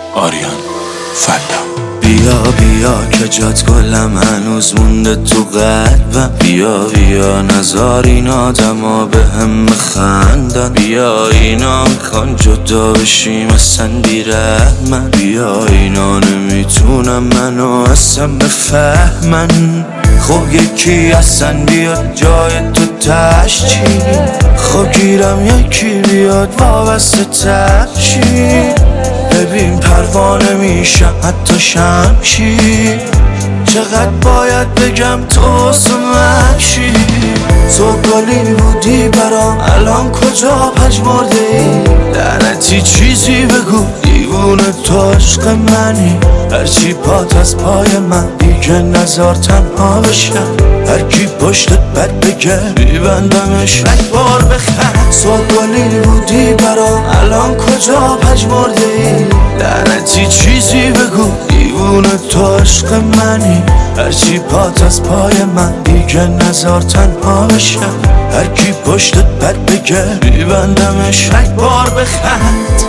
آریان فلا. بیا بیا که جات گلم هنوز مونده تو قلبم، بیا بیا نزار این آدما به هم خندن، بیا اینا میخوان جدا بشیم اصلا بیرحمن، بیا اینا نمیتونم منو اصلا بفهمن. خب یکی اصلا بیاد جای تو تش چی، خب گیرم یکی بیاد وابسته تر چی، ببین پروانه میشم حتی شمشیر، چقدر باید بگم تو سمشی. تو گلی بودی برام الان کجا پژمرده ای، لعنتی چیزی بگو دیوونه تو عشق منی، هرچی پات از پای من دیگه نزار تنها بشم، هرکی پشتت بد بگه میبندمش یک بار بخند. تو گلی بودی برام الان کجا پژمرده ای، لعنتی چیزی بگو دیوونه تو عشق منی، هرچی پات از پای من دیگه نزار تنها بشم، هرکی پشتت بد بگه میبندمش یک بار بخند.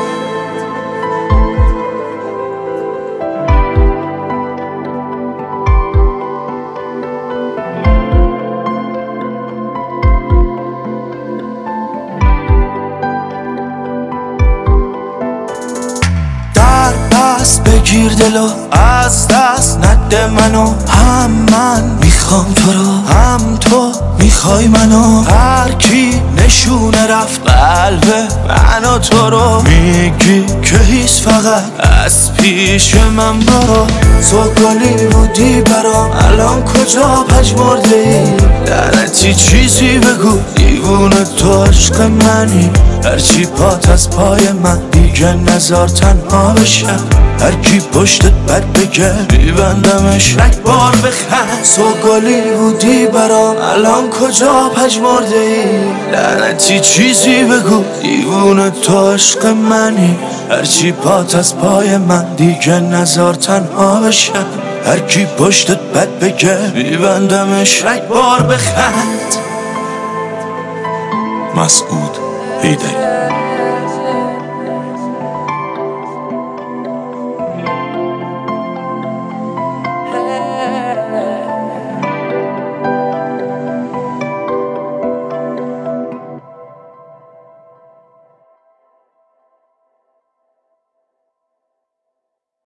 بگیر دلو از دست نده منو، هم من میخوام تو رو هم تو میخوای منو، هر کی نشونه رفت قلب منو تو رو، میگی که هیچ فقط از پیش من برو. تو گلی بودی برام الان کجا پژمرده ای، لعنتی چیزی بگو دیوونه تو عشق منی، هرچی پات از پای من دیگه نزار تنها بشم، هرکی پشتت بد بگه میبندمش یک بار بخند. تو گلی بودی برام الان کجا پژمرده ای، لعنتی چیزی بگو دیوونه تو عشق منی، هرچی پات از پای من دیگه نزار تنها بشم، هرکی پشتت بد بگه میبندمش یک بار بخند. مسعود حیدری.